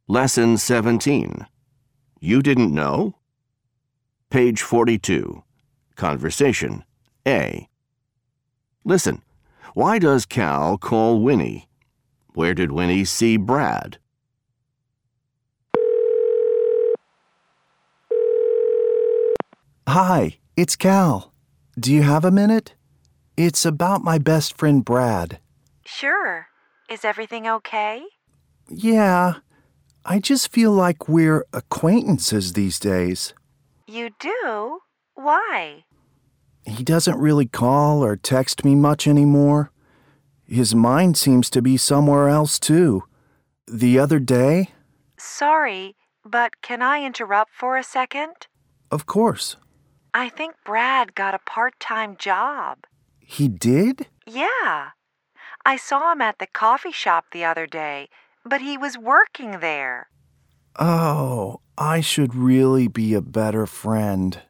Lesson 17. You didn't know? Page 42. Conversation. A. Listen. Why does Cal call Winnie? Where did Winnie see Brad? Hi, it's Cal. Do you have a minute? It's about my best friend Brad. Sure. Is everything okay? Yeah, I just feel like we're acquaintances these days. You do? Why? He doesn't really call or text me much anymore. His mind seems to be somewhere else, too. The other day... Sorry, but can I interrupt for a second? Of course. I think Brad got a part-time job. He did? Yeah. I saw him at the coffee shop the other day, but he was working there. Oh, I should really be a better friend.